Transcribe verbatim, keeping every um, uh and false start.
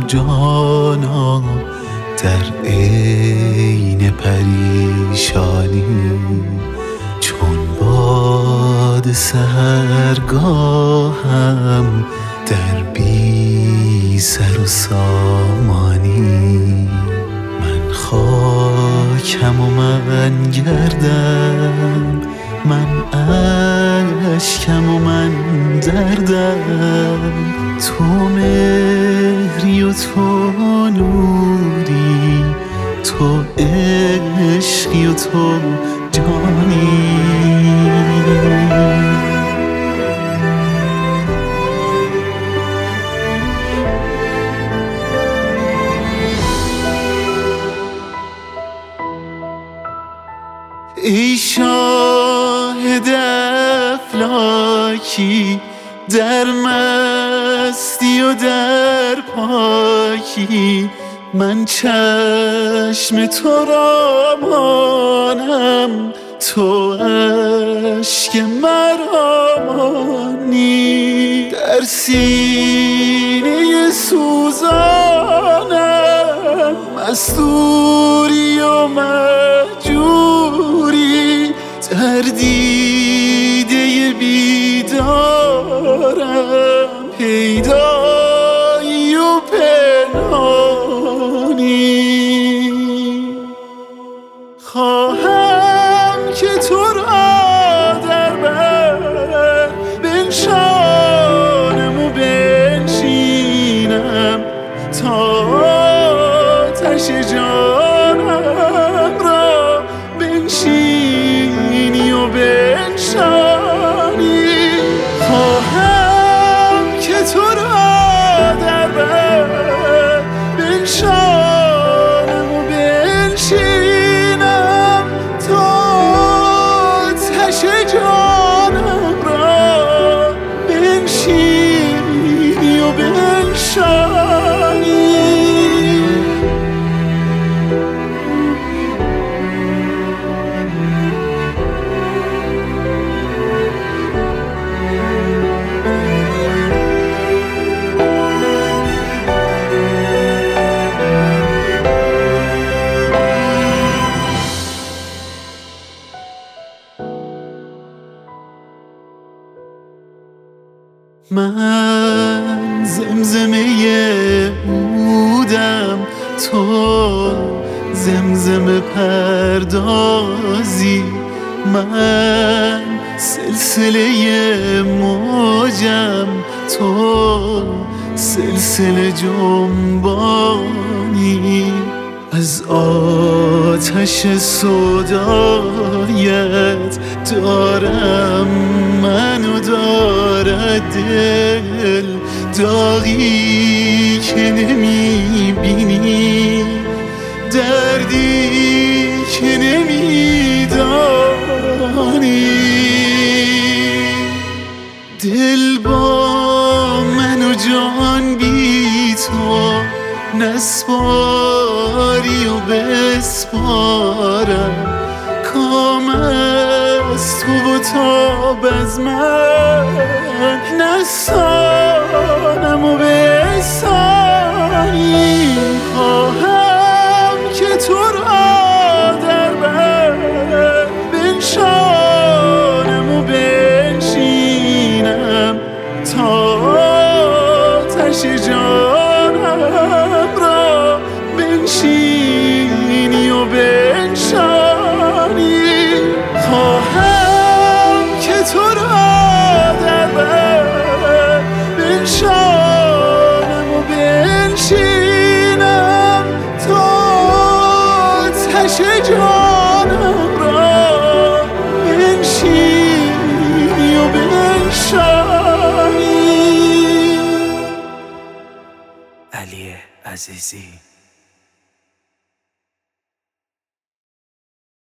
جانا در عین پریشانی، چون باد سحرگاهم در بی سر و سامانی. من خاکم و من گردم، من اشکم و من دردم، تو مهری و تو نوری، تو عشقی و تو جانی. ای شاهد افلاکی در مستی و در پاکی، من چشم تو را مانم، تو اشک مرا مانی. در سینه سوزانم مستوری و مهجوری، در دیده بیدارم پیدایی و پنهانی. خواهم که تو را در بر بنشانم و بنشینم، تا آتش جانم را بنشینی و بنشانی. خواهم که تو را در بر بنشانم و بنشینم، تا آتش جانم را بنشینی و بنشانی. من زمزمه عودم، تو زمزمه پردازی، من سلسله موجم، تو سلسله جنبانی. از آتش سودایت دارم من و دارد دل، داغی که نمی بینی، دردی که نمی دانی. دل با من و جان بی تو نسپاری و بسپارم، کام از تو و تاب از من نسانم و بسانی. خواهم که تو را در بر بنشانم و بنشینم، تا آتش جانم را بنشینی و بنشانی. خواهم که تو را در بر بنشانم و بنشینم، تا آتش جانم را بنشینی و بنشانی. علی عزیزی.